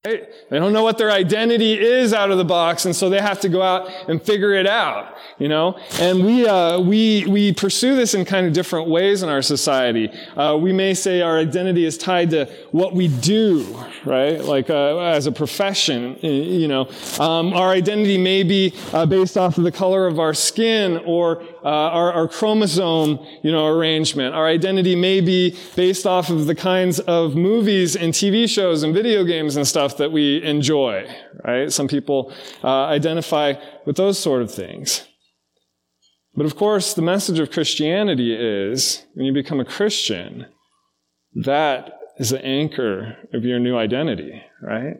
Right? They don't know what their identity is out of the box, and so they have to go out and figure it out, And we pursue this in kind of different ways in our society. We may say our identity is tied to what we do, right? Like as a profession, Our identity may be based off of the color of our skin or our chromosome, arrangement. Our identity may be based off of the kinds of movies and TV shows and video games and stuff that we enjoy, right? Some people identify with those sort of things. But of course, the message of Christianity is, when you become a Christian, that is the anchor of your new identity, right?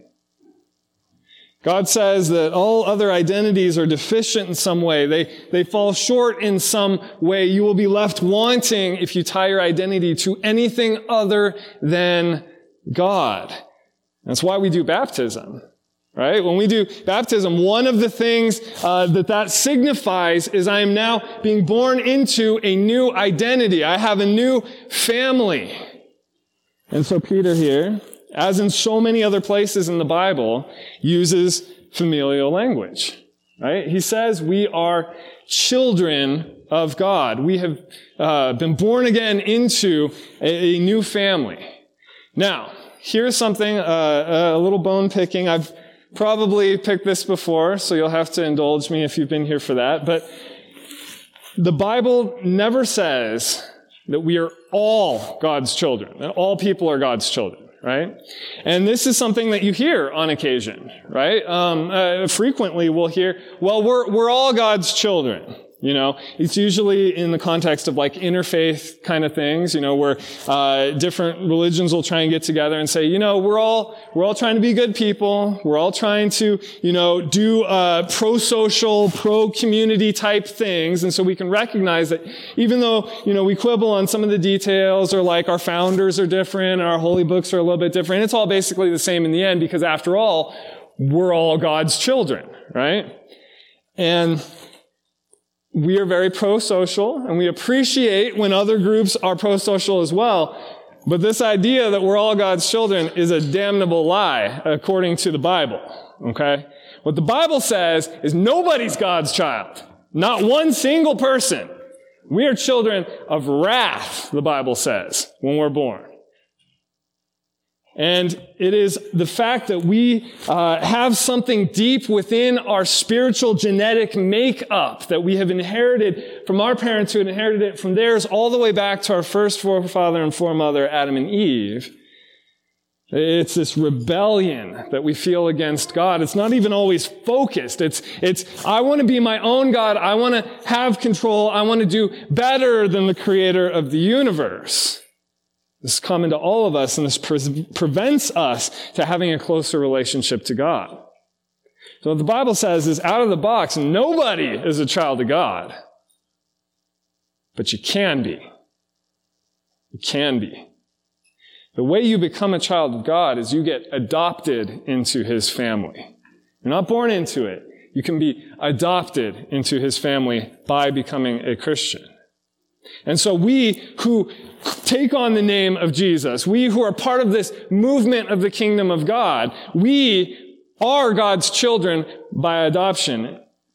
God says that all other identities are deficient in some way. They fall short in some way. You will be left wanting if you tie your identity to anything other than God. That's why we do baptism, right? When we do baptism, one of the things that signifies is I am now being born into a new identity. I have a new family. And so Peter here, as in so many other places in the Bible, uses familial language, right? He says we are children of God. We have been born again into a new family. Now, here's something, a little bone picking. I've probably picked this before, so you'll have to indulge me if you've been here for that. But the Bible never says that we are all God's children, that all people are God's children, right? And this is something that you hear on occasion, right? Frequently we'll hear, well, we're all God's children. It's usually in the context of like interfaith kind of things, where different religions will try and get together and say, we're all trying to be good people. We're all trying to, do pro-social, pro-community type things. And so we can recognize that even though, we quibble on some of the details, or like our founders are different, and our holy books are a little bit different, it's all basically the same in the end, because after all, we're all God's children, right? And we are very pro-social, and we appreciate when other groups are pro-social as well. But this idea that we're all God's children is a damnable lie, according to the Bible, okay? What the Bible says is nobody's God's child. Not one single person. We are children of wrath, the Bible says, when we're born. And it is the fact that we have something deep within our spiritual genetic makeup that we have inherited from our parents, who had inherited it from theirs, all the way back to our first forefather and foremother, Adam and Eve. It's this rebellion that we feel against God. It's not even always focused. It's I want to be my own God. I want to have control. I want to do better than the creator of the universe. This is common to all of us, and this prevents us to having a closer relationship to God. So what the Bible says is, out of the box, nobody is a child of God. But you can be. You can be. The way you become a child of God is you get adopted into His family. You're not born into it. You can be adopted into His family by becoming a Christian. And so we who take on the name of Jesus, we who are part of this movement of the kingdom of God, we are God's children by adoption.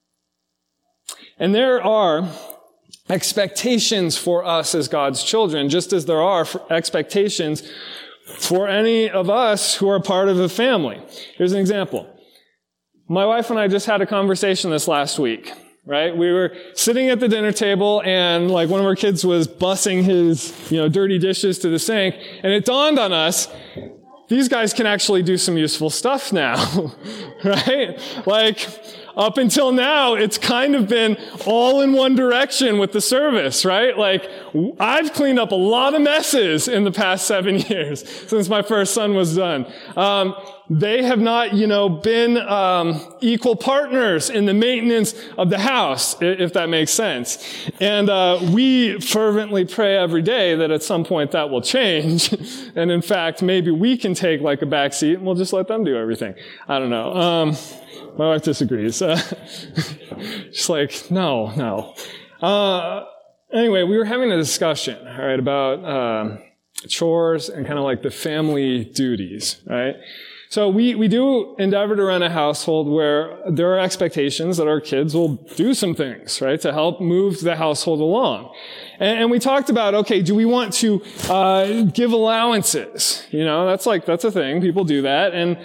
And there are expectations for us as God's children, just as there are expectations for any of us who are part of a family. Here's an example. My wife and I just had a conversation this last week. Right? We were sitting at the dinner table, and like one of our kids was bussing his, dirty dishes to the sink, and it dawned on us, these guys can actually do some useful stuff now. Right? Like, up until now, it's kind of been all in one direction with the service, right? Like, I've cleaned up a lot of messes in the past 7 years since my first son was done. They have not, been equal partners in the maintenance of the house, if that makes sense. And we fervently pray every day that at some point that will change. And in fact, maybe we can take like a back seat and we'll just let them do everything. I don't know. My wife disagrees. She's like, no. Anyway, we were having a discussion, all right, about chores and kind of like the family duties, right? So we do endeavor to run a household where there are expectations that our kids will do some things, right, to help move the household along. And we talked about, okay, do we want to give allowances? That's a thing. People do that. And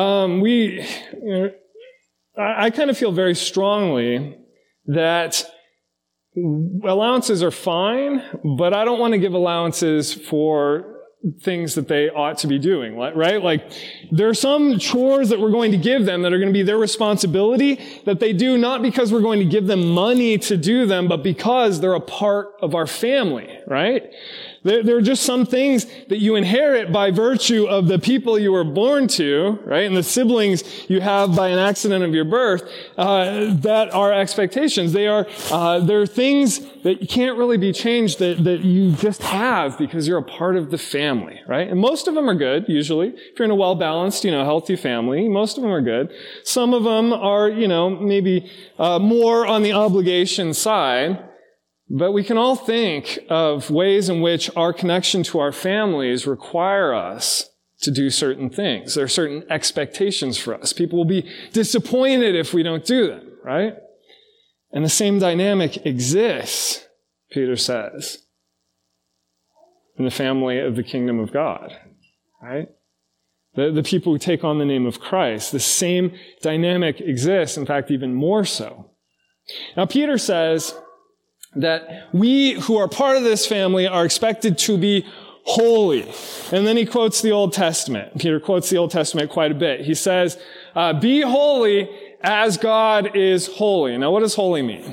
I kind of feel very strongly that allowances are fine, but I don't want to give allowances for things that they ought to be doing, right? Like, there are some chores that we're going to give them that are going to be their responsibility that they do not because we're going to give them money to do them, but because they're a part of our family, right? There are just some things that you inherit by virtue of the people you were born to, right? And the siblings you have by an accident of your birth, that are expectations. They're things that can't really be changed that you just have because you're a part of the family, right? And most of them are good, usually. If you're in a well-balanced, healthy family, most of them are good. Some of them are, maybe more on the obligation side. But we can all think of ways in which our connection to our families require us to do certain things. There are certain expectations for us. People will be disappointed if we don't do them, right? And the same dynamic exists, Peter says, in the family of the kingdom of God, right? The people who take on the name of Christ, the same dynamic exists, in fact, even more so. Now, Peter says that we who are part of this family are expected to be holy. And then he quotes the Old Testament. Peter quotes the Old Testament quite a bit. He says, be holy as God is holy. Now, what does holy mean?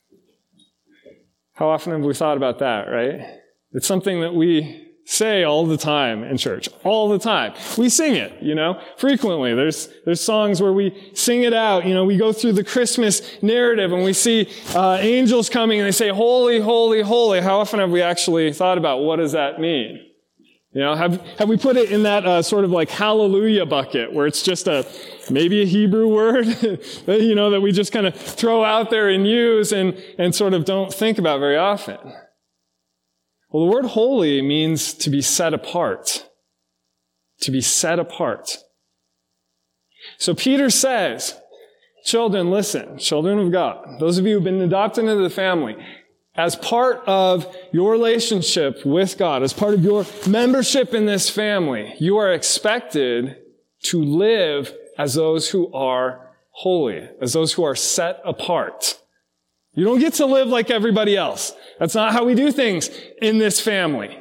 How often have we thought about that, right? It's something that we say all the time in church. All the time. We sing it, frequently. There's songs where we sing it out. We go through the Christmas narrative and we see angels coming and they say, holy, holy, holy. How often have we actually thought about what does that mean? Have we put it in that sort of like hallelujah bucket where it's just maybe a Hebrew word, that we just kind of throw out there and use and sort of don't think about very often? Well, the word holy means to be set apart. To be set apart. So Peter says, children, listen, children of God, those of you who've been adopted into the family, as part of your relationship with God, as part of your membership in this family, you are expected to live as those who are holy, as those who are set apart. You don't get to live like everybody else. That's not how we do things in this family.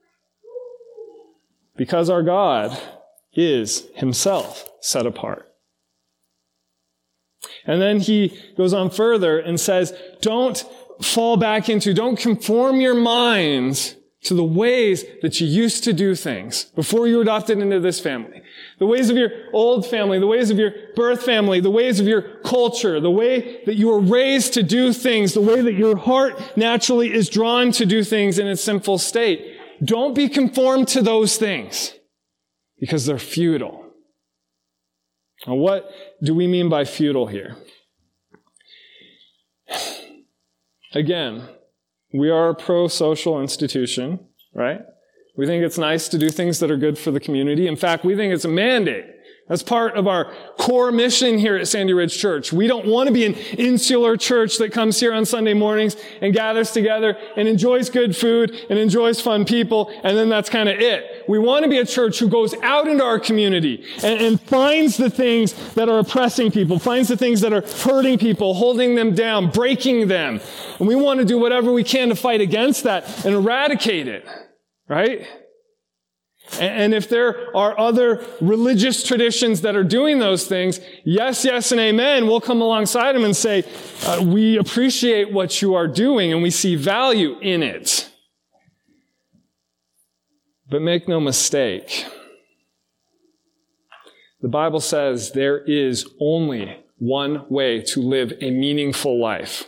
Because our God is himself set apart. And then he goes on further and says, don't conform your minds to the ways that you used to do things before you were adopted into this family. The ways of your old family, the ways of your birth family, the ways of your culture, the way that you were raised to do things, the way that your heart naturally is drawn to do things in its sinful state. Don't be conformed to those things because they're futile. Now, what do we mean by futile here? Again, we are a pro-social institution, right? We think it's nice to do things that are good for the community. In fact, we think it's a mandate. That's part of our core mission here at Sandy Ridge Church. We don't want to be an insular church that comes here on Sunday mornings and gathers together and enjoys good food and enjoys fun people, and then that's kind of it. We want to be a church who goes out into our community and finds the things that are oppressing people, finds the things that are hurting people, holding them down, breaking them. And we want to do whatever we can to fight against that and eradicate it, right? And if there are other religious traditions that are doing those things, yes, yes, and amen, we'll come alongside them and say, we appreciate what you are doing and we see value in it. But make no mistake, the Bible says there is only one way to live a meaningful life.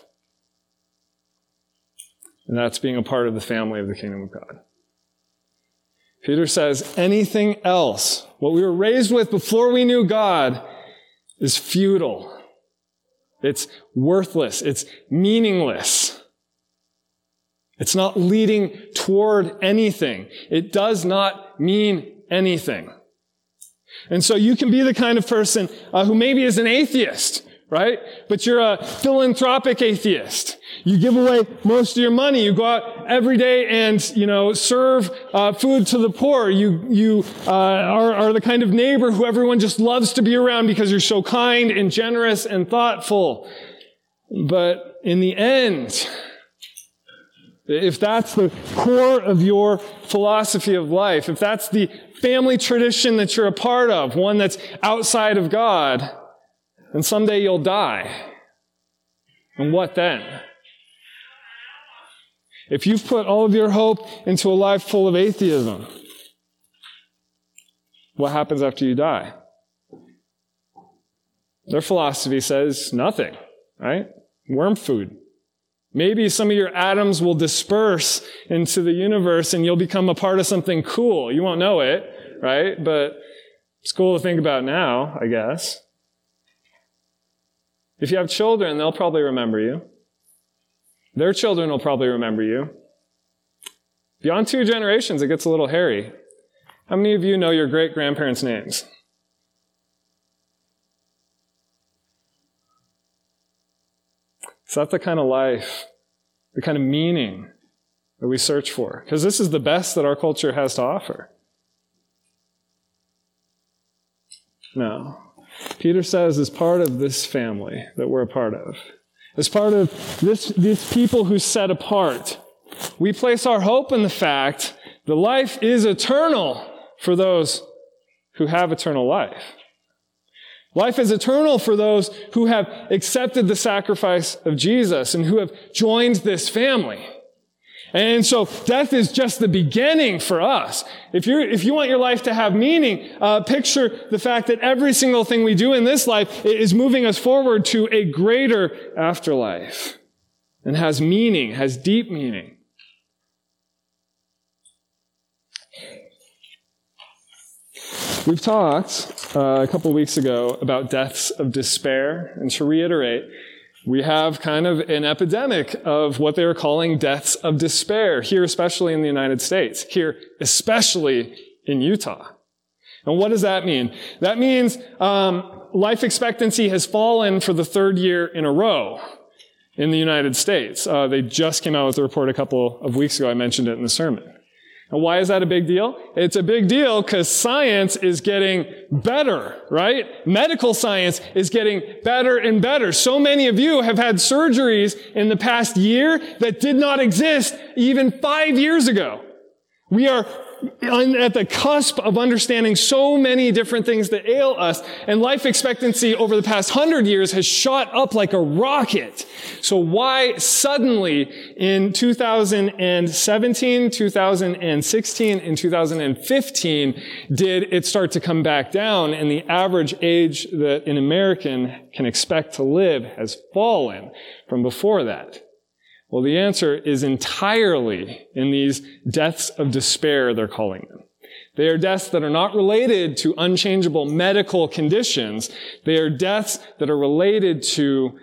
And that's being a part of the family of the kingdom of God. Peter says anything else, what we were raised with before we knew God, is futile. It's worthless. It's meaningless. It's not leading toward anything. It does not mean anything. And so you can be the kind of person who maybe is an atheist, right? But you're a philanthropic atheist. You give away most of your money. You go out every day and, serve food to the poor. You are the kind of neighbor who everyone just loves to be around because you're so kind and generous and thoughtful. But in the end, if that's the core of your philosophy of life, if that's the family tradition that you're a part of, one that's outside of God, then someday you'll die. And what then? If you've put all of your hope into a life full of atheism, what happens after you die? Their philosophy says nothing, right? Worm food. Maybe some of your atoms will disperse into the universe and you'll become a part of something cool. You won't know it, right? But it's cool to think about now, I guess. If you have children, they'll probably remember you. Their children will probably remember you. Beyond 2 generations, it gets a little hairy. How many of you know your great-grandparents' names? Is that the kind of life, the kind of meaning that we search for? Because this is the best that our culture has to offer. No. Peter says, as part of this family that we're a part of, as part of this people who's set apart, we place our hope in the fact that life is eternal for those who have eternal life. Life is eternal for those who have accepted the sacrifice of Jesus and who have joined this family. And so death is just the beginning for us. If you want your life to have meaning, picture the fact that every single thing we do in this life is moving us forward to a greater afterlife and has meaning, has deep meaning. We've talked a couple weeks ago about deaths of despair, and to reiterate, we have kind of an epidemic of what they are calling deaths of despair, here especially in the United States, here especially in Utah. And what does that mean? That means life expectancy has fallen for the 3rd year in a row in the United States. They just came out with a report a couple of weeks ago. I mentioned it in the sermon. And why is that a big deal? It's a big deal because science is getting better, right? Medical science is getting better and better. So many of you have had surgeries in the past year that did not exist even 5 years ago. We are at the cusp of understanding so many different things that ail us, and life expectancy over the past 100 years has shot up like a rocket. So why suddenly in 2017, 2016, and 2015 did it start to come back down, and the average age that an American can expect to live has fallen from before that? Well, the answer is entirely in these deaths of despair, they're calling them. They are deaths that are not related to unchangeable medical conditions. They are deaths that are related to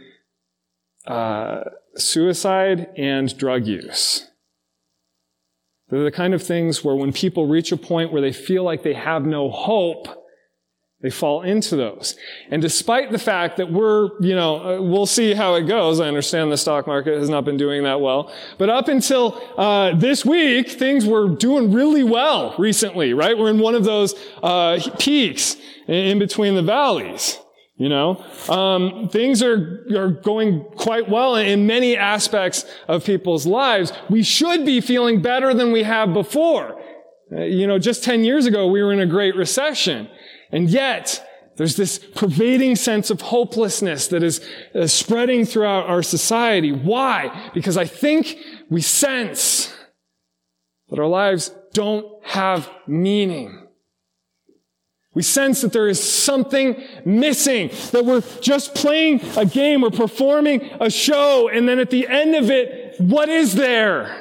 suicide and drug use. They're the kind of things where when people reach a point where they feel like they have no hope, they fall into those. And despite the fact that we'll see how it goes. I understand the stock market has not been doing that well. But up until this week, things were doing really well recently, right? We're in one of those peaks in between the valleys. Things are going quite well in many aspects of people's lives. We should be feeling better than we have before. Just 10 years ago, we were in a great recession. And yet, there's this pervading sense of hopelessness that is spreading throughout our society. Why? Because I think we sense that our lives don't have meaning. We sense that there is something missing, that we're just playing a game, we're performing a show, and then at the end of it, what is there?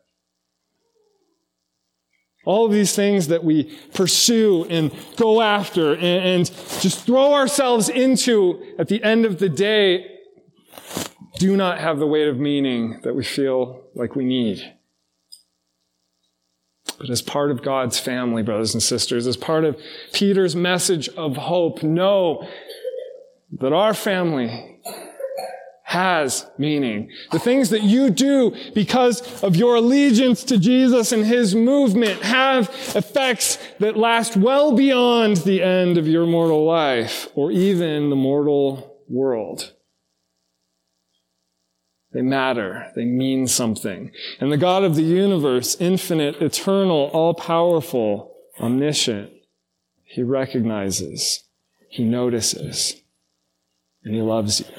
All of these things that we pursue and go after and just throw ourselves into at the end of the day do not have the weight of meaning that we feel like we need. but as part of God's family, brothers and sisters, as part of Peter's message of hope, know that our family has meaning. The things that you do because of your allegiance to Jesus and his movement have effects that last well beyond the end of your mortal life or even the mortal world. They matter. They mean something. And the God of the universe, infinite, eternal, all-powerful, omniscient, he recognizes, he notices, and he loves you.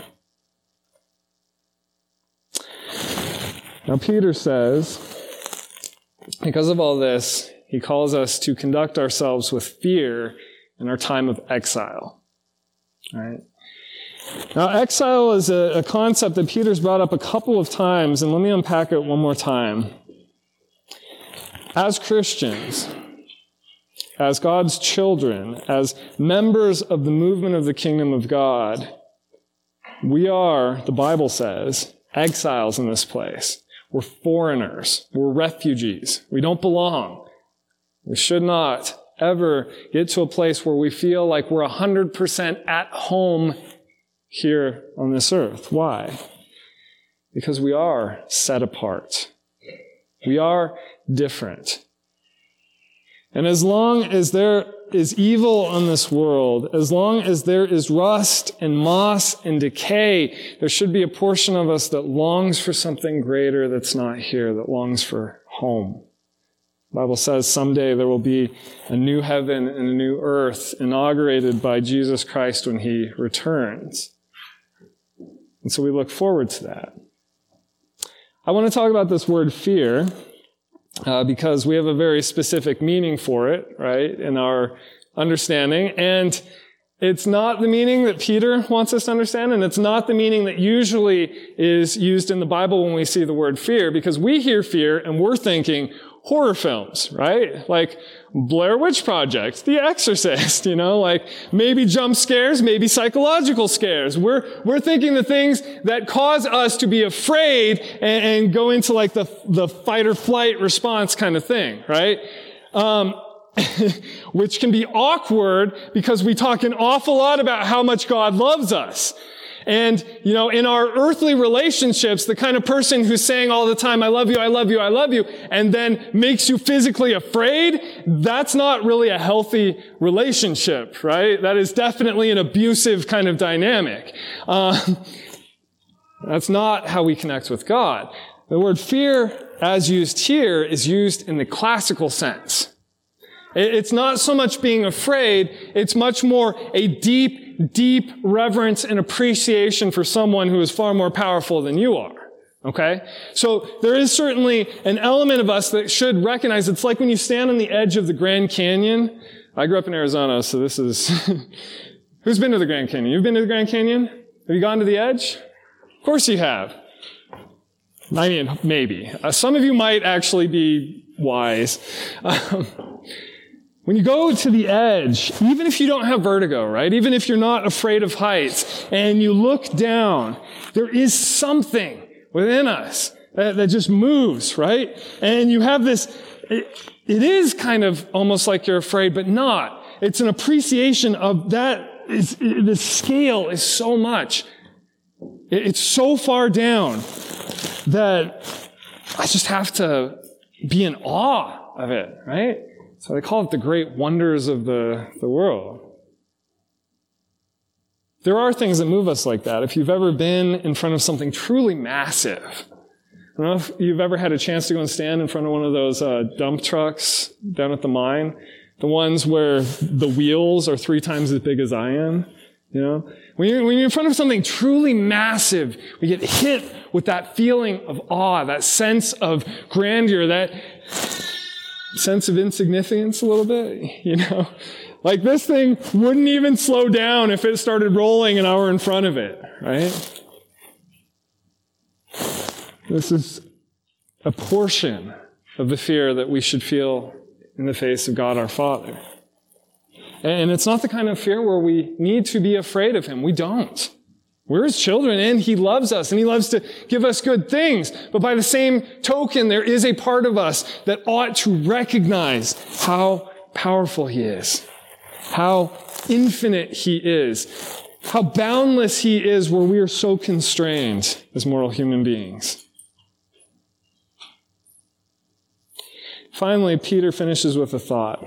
Now, Peter says, because of all this, he calls us to conduct ourselves with fear in our time of exile. All right? Now, exile is a concept that Peter's brought up a couple of times, and let me unpack it one more time. As Christians, as God's children, as members of the movement of the kingdom of God, we are, the Bible says, exiles in this place. We're foreigners. We're refugees. We don't belong. We should not ever get to a place where we feel like we're 100% at home here on this earth. Why? Because we are set apart. We are different. And as long as there is evil on this world, as long as there is rust and moss and decay, there should be a portion of us that longs for something greater that's not here, that longs for home. The Bible says someday there will be a new heaven and a new earth inaugurated by Jesus Christ when he returns. And so we look forward to that. I want to talk about this word fear because we have a very specific meaning for it, right, in our understanding. And it's not the meaning that Peter wants us to understand, and it's not the meaning that usually is used in the Bible when we see the word fear, because we hear fear and we're thinking horror films, right? Like Blair Witch Project, The Exorcist, like maybe jump scares, maybe psychological scares. We're thinking the things that cause us to be afraid and go into like the fight or flight response kind of thing, right? Which can be awkward because we talk an awful lot about how much God loves us. And, in our earthly relationships, the kind of person who's saying all the time, I love you, I love you, I love you, and then makes you physically afraid, that's not really a healthy relationship, right? That is definitely an abusive kind of dynamic. That's not how we connect with God. The word fear, as used here, is used in the classical sense. It's not so much being afraid, it's much more a deep reverence and appreciation for someone who is far more powerful than you are. Okay? So there is certainly an element of us that should recognize it's like when you stand on the edge of the Grand Canyon. I grew up in Arizona, so this is... Who's been to the Grand Canyon? You've been to the Grand Canyon? Have you gone to the edge? Of course you have. I mean, maybe. Some of you might actually be wise. When you go to the edge, even if you don't have vertigo, right? Even if you're not afraid of heights, and you look down, there is something within us that just moves, right? And you have this, it is kind of almost like you're afraid, but not. It's an appreciation of that. The scale is so much. It's so far down that I just have to be in awe of it, right? So they call it the great wonders of the world. There are things that move us like that. If you've ever been in front of something truly massive, I don't know if you've ever had a chance to go and stand in front of one of those dump trucks down at the mine, the ones where the wheels are 3 times as big as I am, When you're in front of something truly massive, we get hit with that feeling of awe, that sense of grandeur, that sense of insignificance a little bit, Like this thing wouldn't even slow down if it started rolling an hour in front of it, right? This is a portion of the fear that we should feel in the face of God our Father. And it's not the kind of fear where we need to be afraid of Him. We don't. We're his children, and he loves us, and he loves to give us good things. But by the same token, there is a part of us that ought to recognize how powerful he is, how infinite he is, how boundless he is, where we are so constrained as mortal human beings. Finally, Peter finishes with a thought.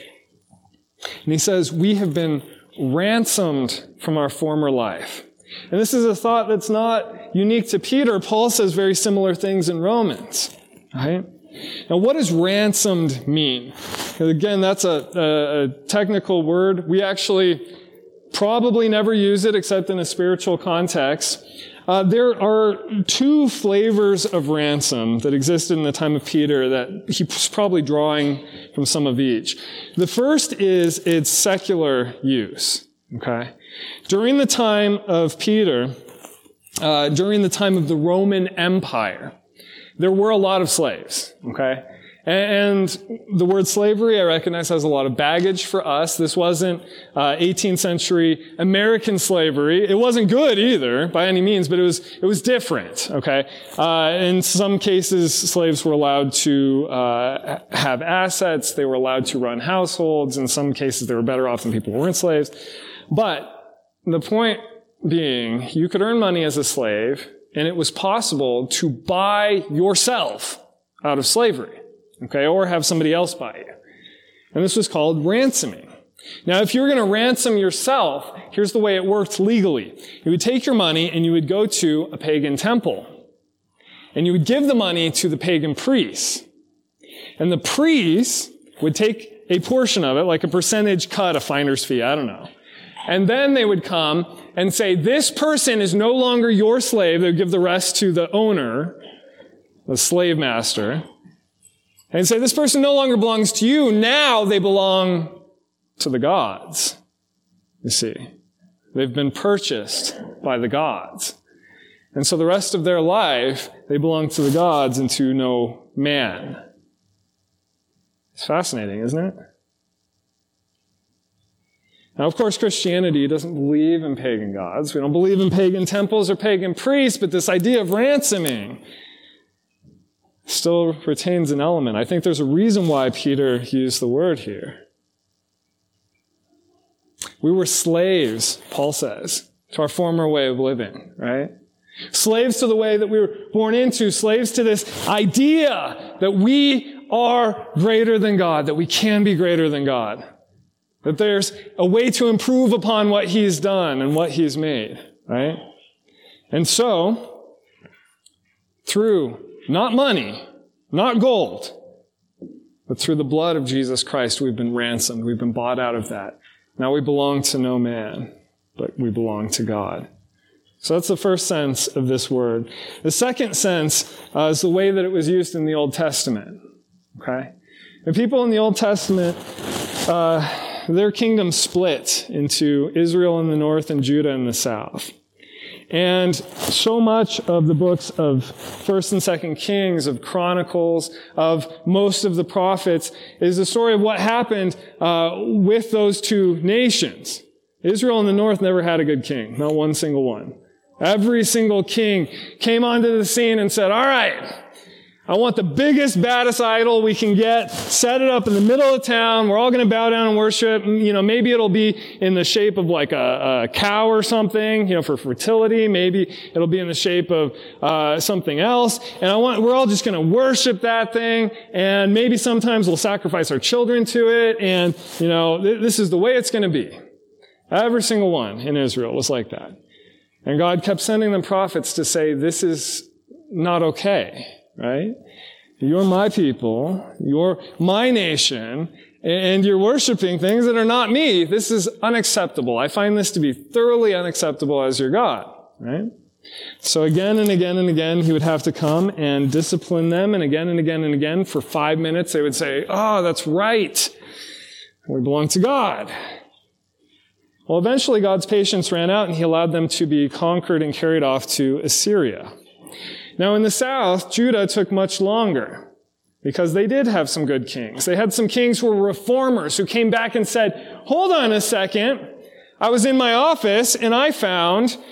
And he says, we have been ransomed from our former life. And this is a thought that's not unique to Peter. Paul says very similar things in Romans, right? Now, what does ransomed mean? Again, that's a technical word. We actually probably never use it except in a spiritual context. There are two flavors of ransom that existed in the time of Peter that he was probably drawing from some of each. The first is its secular use, okay? During the time of Peter, during the time of the Roman Empire, there were a lot of slaves, okay? And the word slavery, I recognize, has a lot of baggage for us. This wasn't 18th century American slavery. It wasn't good either, by any means, but it was different, okay? In some cases, slaves were allowed to have assets. They were allowed to run households. In some cases, they were better off than people who weren't slaves. But the point being, you could earn money as a slave, and it was possible to buy yourself out of slavery. Okay, or have somebody else buy you. And this was called ransoming. Now, if you were going to ransom yourself, here's the way it worked legally. You would take your money and you would go to a pagan temple. And you would give the money to the pagan priests. And the priests would take a portion of it, like a percentage cut, a finder's fee, I don't know. And then they would come and say, this person is no longer your slave. They would give the rest to the owner, the slave master. And say, this person no longer belongs to you. Now they belong to the gods. You see, they've been purchased by the gods. And so the rest of their life, they belong to the gods and to no man. It's fascinating, isn't it? Now, of course, Christianity doesn't believe in pagan gods. We don't believe in pagan temples or pagan priests, but this idea of ransoming still retains an element. I think there's a reason why Peter used the word here. We were slaves, Paul says, to our former way of living, right? Slaves to the way that we were born into, slaves to this idea that we are greater than God, that we can be greater than God, that there's a way to improve upon what He's done and what He's made, right? And so, through not money, not gold, but through the blood of Jesus Christ, we've been ransomed. We've been bought out of that. Now we belong to no man, but we belong to God. So that's the first sense of this word. The second sense is the way that it was used in the Old Testament. Okay? The people in the Old Testament, their kingdom split into Israel in the north and Judah in the south. And so much of the books of 1st and 2nd Kings, of Chronicles, of most of the prophets is the story of what happened with those two nations. Israel in the north never had a good king, not one single one. Every single king came onto the scene and said, all right, I want the biggest, baddest idol we can get, set it up in the middle of town, we're all going to bow down and worship, maybe it'll be in the shape of like a cow or something, for fertility, maybe it'll be in the shape of something else, and we're all just going to worship that thing, and maybe sometimes we'll sacrifice our children to it, and, this is the way it's going to be. Every single one in Israel was like that. And God kept sending them prophets to say, this is not okay. Right? You're my people, you're my nation, and you're worshiping things that are not me. This is unacceptable. I find this to be thoroughly unacceptable as your God, right? So again and again and again, he would have to come and discipline them, and again and again and again, for 5 minutes, they would say, oh, that's right. We belong to God. Well, eventually God's patience ran out, and he allowed them to be conquered and carried off to Assyria. Now, in the south, Judah took much longer because they did have some good kings. They had some kings who were reformers who came back and said, hold on a second. I was in my office and I found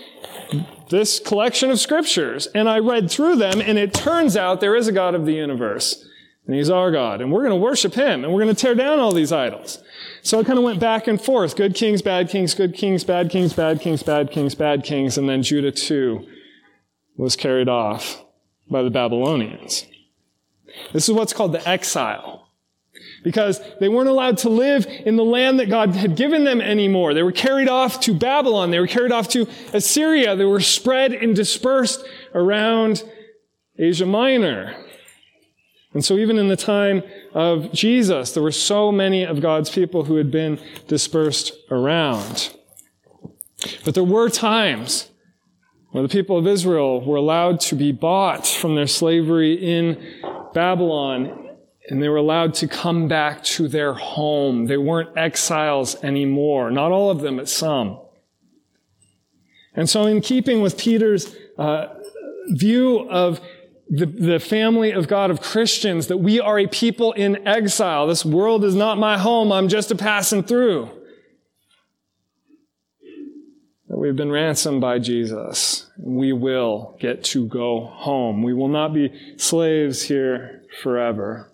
this collection of scriptures, and I read through them, and it turns out there is a God of the universe, and he's our God, and we're going to worship him, and we're going to tear down all these idols. So I kind of went back and forth. Good kings, bad kings, good kings, bad kings, bad kings, bad kings, bad kings, and then Judah too was carried off by the Babylonians. This is what's called the exile. Because they weren't allowed to live in the land that God had given them anymore. They were carried off to Babylon. They were carried off to Assyria. They were spread and dispersed around Asia Minor. And so even in the time of Jesus, there were so many of God's people who had been dispersed around. But there were times where the people of Israel were allowed to be bought from their slavery in Babylon, and they were allowed to come back to their home. They weren't exiles anymore. Not all of them, but some. And so in keeping with Peter's view of the family of God, of Christians, that we are a people in exile. This world is not my home. I'm just a passing through. That we've been ransomed by Jesus. And we will get to go home. We will not be slaves here forever.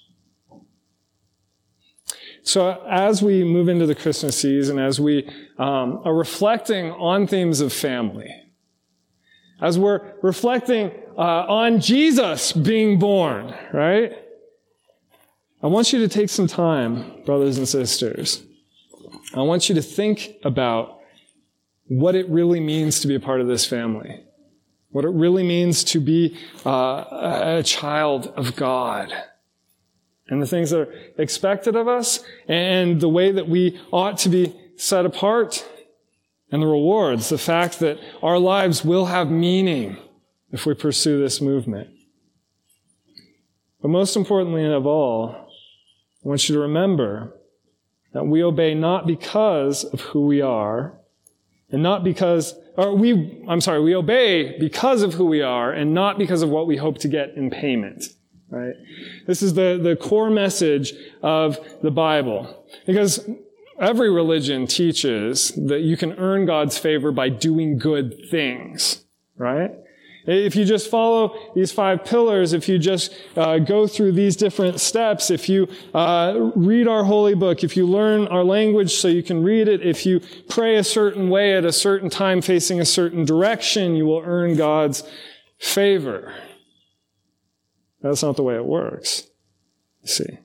So as we move into the Christmas season, as we are reflecting on themes of family, as we're reflecting on Jesus being born, right? I want you to take some time, brothers and sisters. I want you to think about what it really means to be a part of this family, what it really means to be a child of God, and the things that are expected of us, and the way that we ought to be set apart, and the rewards, the fact that our lives will have meaning if we pursue this movement. But most importantly of all, I want you to remember that we obey not because of who we are, and not because, we obey because of who we are, and not because of what we hope to get in payment. Right? This is the core message of the Bible. Because every religion teaches that you can earn God's favor by doing good things. Right? If you just follow these 5 pillars, if you just go through these different steps, if you read our holy book, if you learn our language so you can read it, if you pray a certain way at a certain time facing a certain direction, you will earn God's favor. That's not the way it works, you see.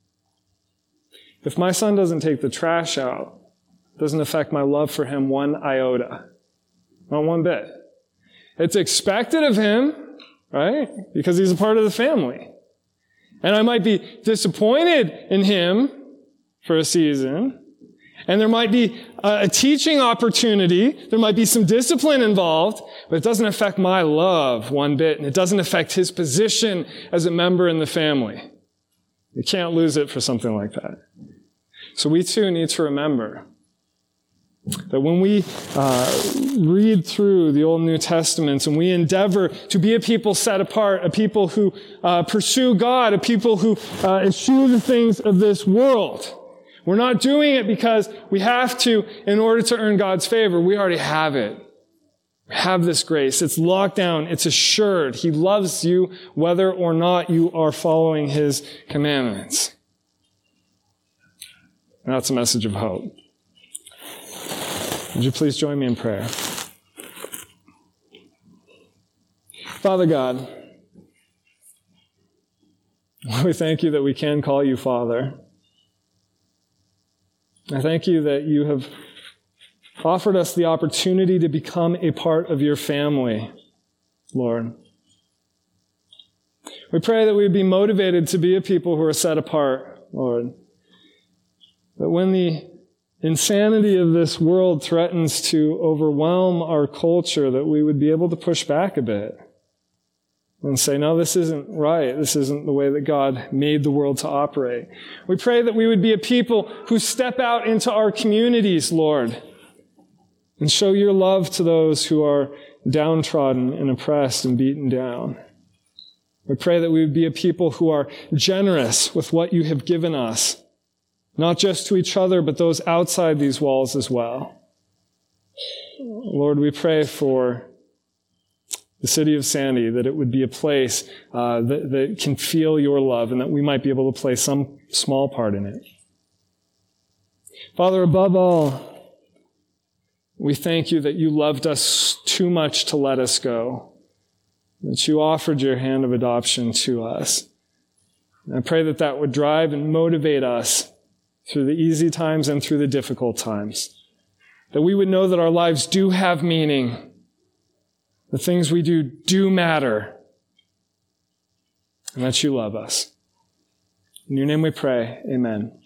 If my son doesn't take the trash out, it doesn't affect my love for him one iota. Not one bit. It's expected of him, right? Because he's a part of the family. And I might be disappointed in him for a season. And there might be a teaching opportunity. There might be some discipline involved, but it doesn't affect my love one bit, and it doesn't affect his position as a member in the family. You can't lose it for something like that. So we too need to remember that when we read through the Old and New Testaments and we endeavor to be a people set apart, a people who pursue God, a people who eschew the things of this world, we're not doing it because we have to in order to earn God's favor. We already have it. We have this grace. It's locked down. It's assured. He loves you whether or not you are following his commandments. And that's a message of hope. Would you please join me in prayer? Father God, we thank you that we can call you Father. I thank you that you have offered us the opportunity to become a part of your family, Lord. We pray that we'd be motivated to be a people who are set apart, Lord. That when the insanity of this world threatens to overwhelm our culture, that we would be able to push back a bit and say, no, this isn't right. This isn't the way that God made the world to operate. We pray that we would be a people who step out into our communities, Lord, and show your love to those who are downtrodden and oppressed and beaten down. We pray that we would be a people who are generous with what you have given us, not just to each other, but those outside these walls as well. Lord, we pray for the city of Sandy, that it would be a place that can feel your love and that we might be able to play some small part in it. Father, above all, we thank you that you loved us too much to let us go, that you offered your hand of adoption to us. And I pray that that would drive and motivate us through the easy times and through the difficult times, that we would know that our lives do have meaning, the things we do matter, and that you love us. In your name we pray, amen.